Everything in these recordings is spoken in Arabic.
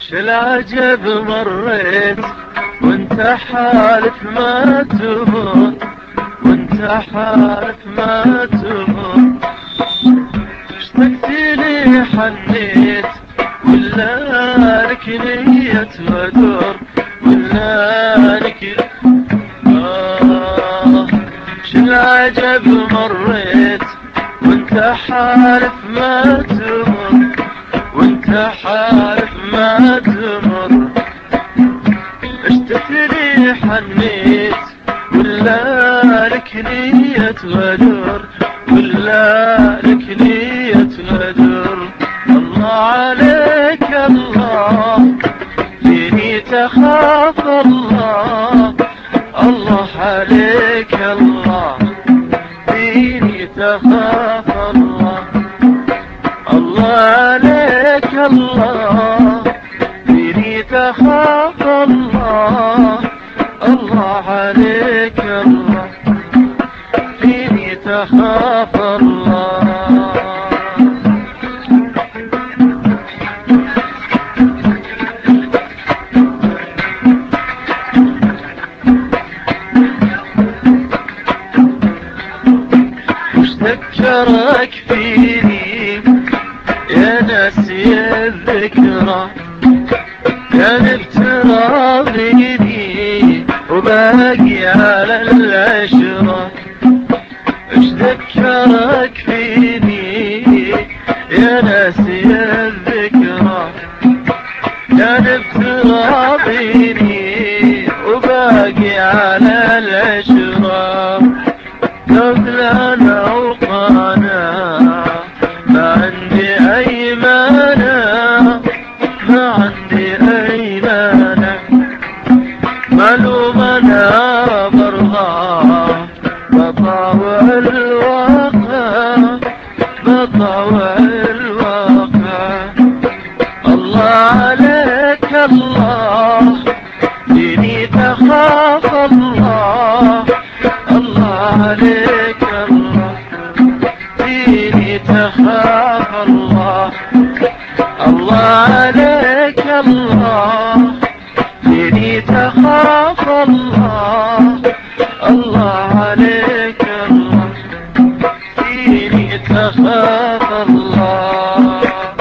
شالعجب مريت وانت حالف ما تمر، وانت حالف ما تمر. اشتقت لي حنيت ولا لك نية ودور، ولا لك شالعجب مريت وانت حالف ما تمر، وانت حالف ما تمر. اشتقت لي حنيت ولا لك نية ودور، ولا لك نية ودور. الله عليك الله فيني تخاف الله، الله عليك الله فيني تخاف الله. الله عليك الله فيني تخاف الله، الله عليك الله فيني تخاف الله. وش ذكرك فيني يا ناسي الذكرى، كان بتراضيني وباقي على العشرة. اش ذكرك فيني يا ناسي الذكرى، كان بتراضيني وباقي على العشرة. قبلنا وقانا ما عندي أي مانع، ما عندي أي مانع. معلوم أنا برضى بطاوع الواقع، بطاوع الواقع. الله عليك الله فيني تخاف الله، الله عليك الله فيني تخاف الله. الله عليك الله فيني تخاف الله، الله عليك الله فيني تخاف الله.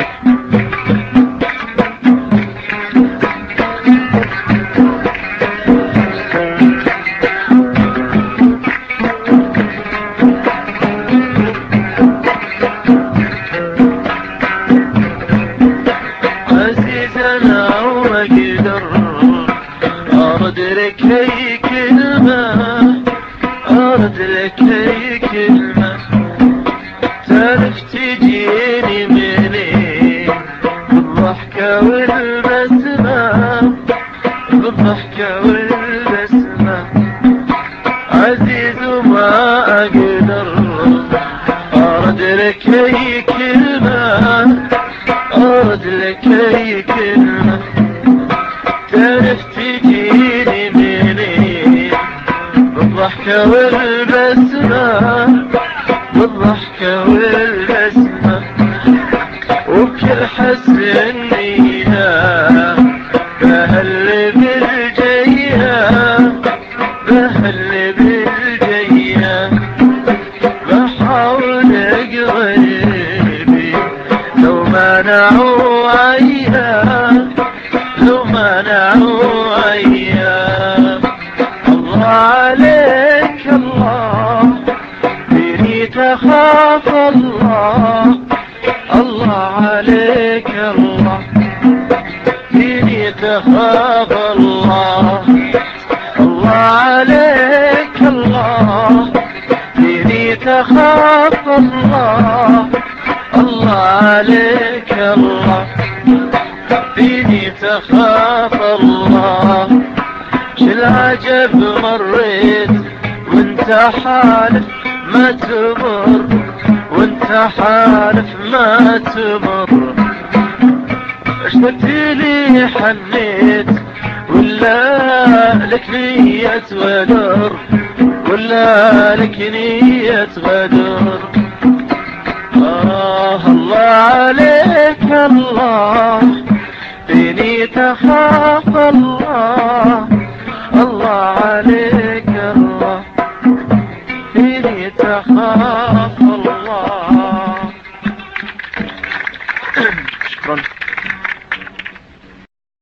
عزيزنا وأقدر أرد لك أي كلمة، أرد لك أي كلمة. تعرف تجيني منين بالضحكة والبسمة، بالضحكة والبسمة. عزيز وما أقدر أرد لك أي كلمة، أرد لك أي كلمة. تعرف تجيني منين بالضحكة والبسمة، بالضحكة والبسمة. وبكل حسن نية بهل بالجية، بهل بالجية. بحاول قريبي لو منعوا عيا، لو منعوا عيا. الله عليك الله فيني تخاف الله، الله عليك الله فيني تخاف الله. الله عليك الله فيني تخاف الله، الله عليك الله فيني تخاف الله. شالعجب مريت وانت حالف ما تمر، وانت حالف ما تمر. اشتقت لي حنيت ولا لك نية ودور، ولا لك نية غدر. الله عليك الله فيني تخاف الله، الله عليك الله، فيني تخاف الله.